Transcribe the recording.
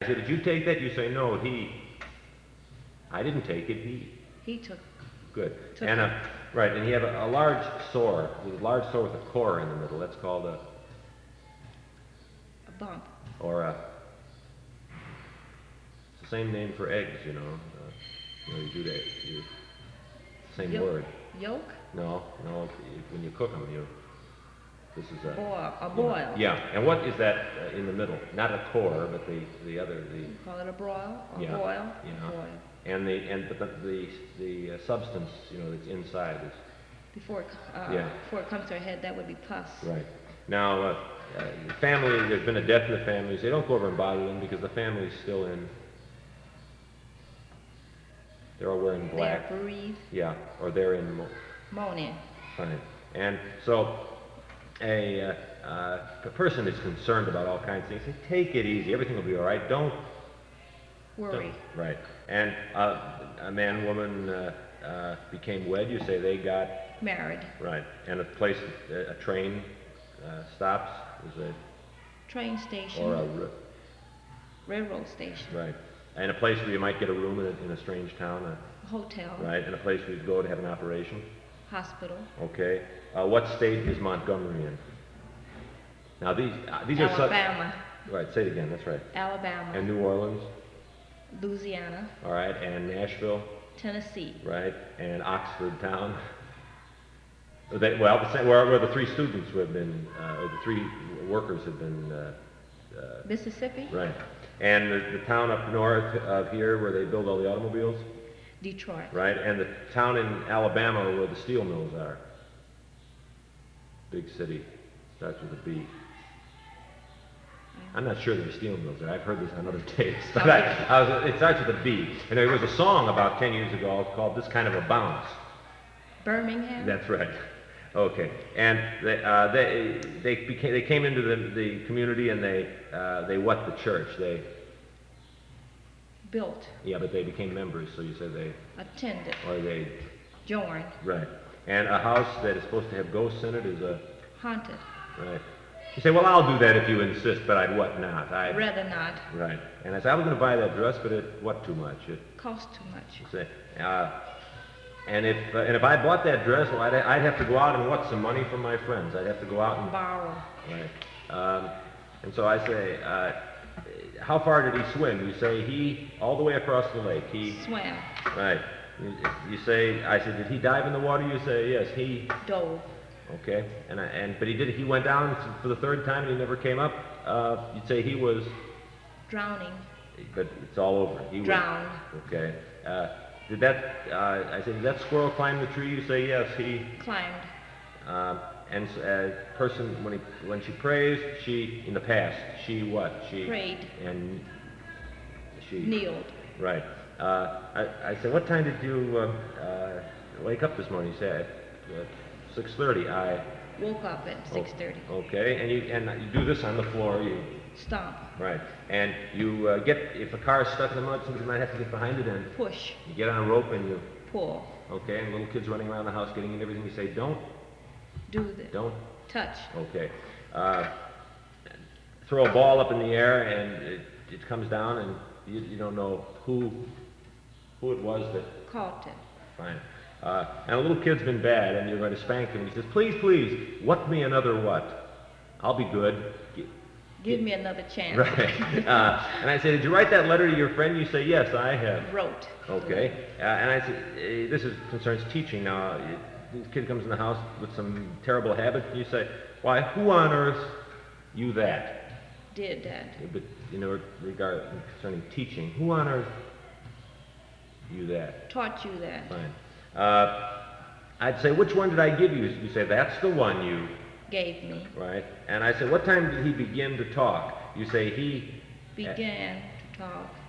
say, did you take that? You say, no, he. I didn't take it, he. He took. Good. Took And it. right, and he had a large sore. There's a large sore with a core in the middle. That's called a Bump. or a. It's the same name for eggs, you know. You do that. Same word. Yolk? No. When you cook them, this is a boil. Yeah. And what is that in the middle? Not a core, but the other. You call it a broil or Yeah. boil? Yeah. Boil. And the substance, that's inside is. Before it comes to a head, that would be pus. Right. Now, the family, there's been a death in the families. They don't go over and bother them because the family's still in. They're all wearing black. They're bereaved. Yeah, or they're in mourning. Fine. And so a person is concerned about all kinds of things. Say, take it easy. Everything will be all right. Don't worry. Right. And a man and woman became wed. You say they got married. Right. And a place, a train stops. Is a train station. Or a railroad station. Right. And a place where you might get a room in a strange town. A hotel. Right. And a place where you go to have an operation. Hospital. Okay. What state is Montgomery in? Now these Alabama. are Alabama. Right. Say it again. That's right. Alabama. And New Orleans. Louisiana. All right. And Nashville. Tennessee. Right. And Oxford town. Where the three students who have been, or the three workers have been. Mississippi. Right. And the town up north of here where they build all the automobiles? Detroit. Right. And the town in Alabama where the steel mills are? Big city. Starts with a B. I'm not sure there's steel mills there. I've heard this on other tapes. But it starts with a B. And there was a song about 10 years ago called This Kind of a Bounce. Birmingham? That's right. Okay. And they came into the community and they what the church? They built. Yeah, but they became members, so you said they attended. Or they joined. Right. And a house that is supposed to have ghosts in it is a haunted. Right. You say, well, I'll do that if you insist, but I'd what not? I'd rather not. Right. And I said, I was going to buy that dress, but it what too much? It cost too much. You say, and if I bought that dress, well, I'd have to go out and some money from my friends. I'd have to go out and borrow. Right. And so I say, how far did he swim? You say he all the way across the lake. He swam. Right. You say, I said, did he dive in the water? You say, yes, he dove. Okay. But he went down for the third time and he never came up. You'd say he was drowning. But it's all over. He drowned. Okay. I said, did that squirrel climb the tree? You say, yes, he climbed. And a person, when she prays, in the past, she what? She prayed. And she kneeled. Right. I said, what time did you wake up this morning? You say, 6:30. I woke up at 6:30. Okay. And you do this on the floor. You stomp. Right. And you if a car is stuck in the mud, somebody might have to get behind it and push. You get on a rope and you pull. Okay. And little kids running around the house getting in everything. You say, don't do this. Don't touch. Okay. Throw a ball up in the air and it comes down and you don't know who it was that caught it. Fine. And a little kid's been bad and you're going to spank him. He says, please, what me another what? I'll be good. Give me another chance. Right. And I say, did you write that letter to your friend? You say, yes, I have. Wrote. Okay. And I say, this concerns teaching now. This kid comes in the house with some terrible habit. You say, why, who on earth you that? Did that. But, concerning teaching, who on earth you that? Taught you that. Fine. I'd say, which one did I give you? You say, that's the one you gave me. Right. And I said, what time did he begin to talk? You say, he began to talk